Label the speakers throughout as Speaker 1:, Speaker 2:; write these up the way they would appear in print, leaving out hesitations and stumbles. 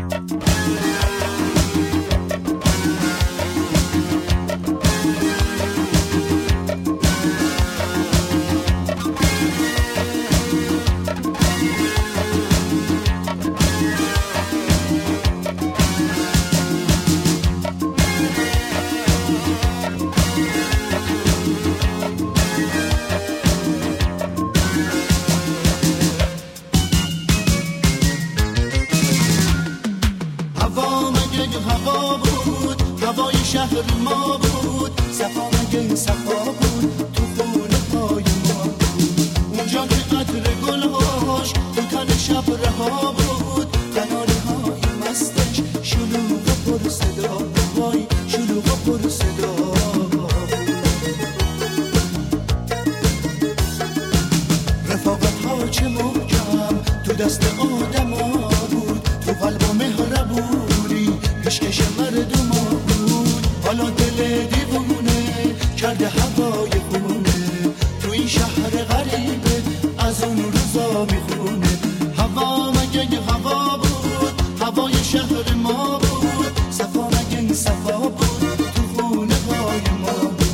Speaker 1: هوا بود، هوای شهر ما بود، صفا مگه صفا بود، تو خونه های ما بود. اونجا که عطر گلهاش تو تن شب رها بود، کناره های مستش شلوغ و پر صدا، وای شلوغ و پر صدا. رفاقت ها چه محکم تو دست آدم ها بود، تو قلب و مهربونی پیشکش مردم ها بود. حالا دل دیوونه کرده هوای خونه، تو این شهر غریبه از اون روزا میخونه. هوا مگه هوا بود، هوای شهر ما بود، صفا مگه صفا بود، تو خونه های ما بود.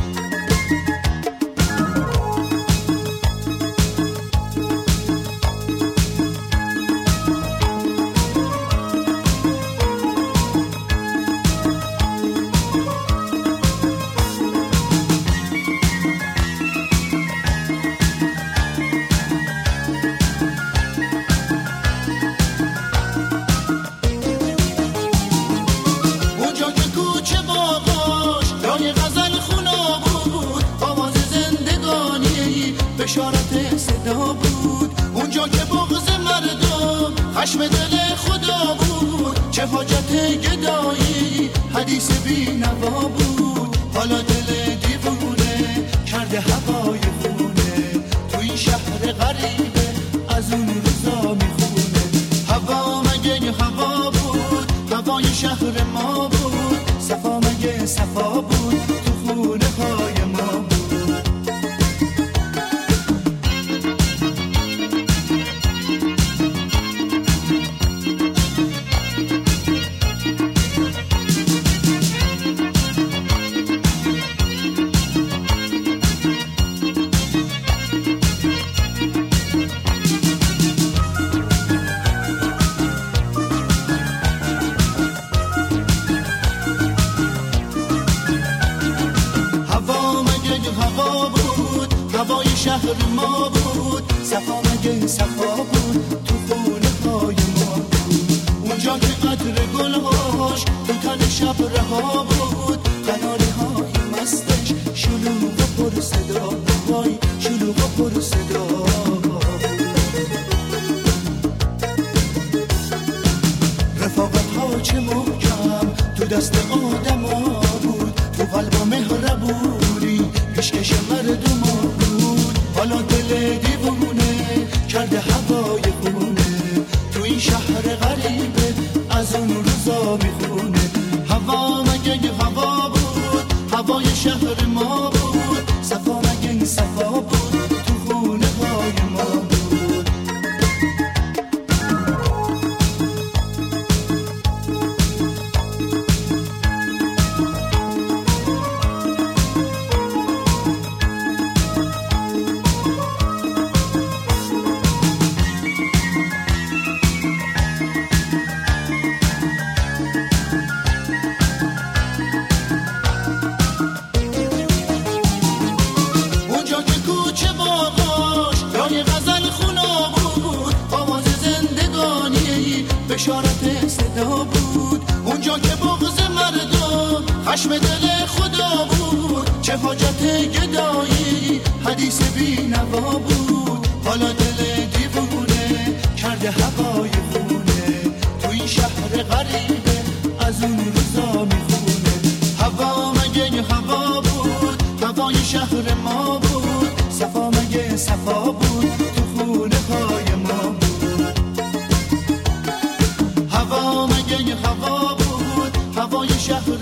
Speaker 1: بشارت صدا بود، اونجا که بغض مردم خشم دل خدا بود. چه حاجت گدایی حدیث بی نوا بود، حالا دل دیوونه کرده هوای خونه، تو این شهر غریبه از اون روزا میخونه. هوا مگه هوا بود، هوای شهر ما بود، صفا مگه صفا بود، تو خونه های ما بود. هوا بود، هوای شهر ما بود، صفا مگه صفا بود، تو خونه های ما بود. اونجا که عطر گلهاش تو تن شب رها بود، کناره های مستش شلوغ و پر صدا، وای شلوغ و پر صدا. رفاقت ها چه محکم تو دست آدم ها بود، تو قلب و مهربونی پیشکش مردم ها بود. حالا دل دیوونه کرده هوای خونه، تو این شهر غریبه از اون روزا میخونه. هوا مگه هوا بود، هوای شهر ما بود، صفا مگه صفا بود، تو خونه های ما بود. بشارت صدا بود، اونجا که بغض مردم خشم دل خدا بود. چه حاجت گدایی حدیث بی نوا بود، حالا دل دیوونه کرده هوای خونه، تو این شهر غریبه از اون روزا میخونه. هوا مگه هوا بود، هوای شهر ما بود، صفا مگه صفا بود، تو خونه های ما بود. هوا مگه هوا بود، هوای شهر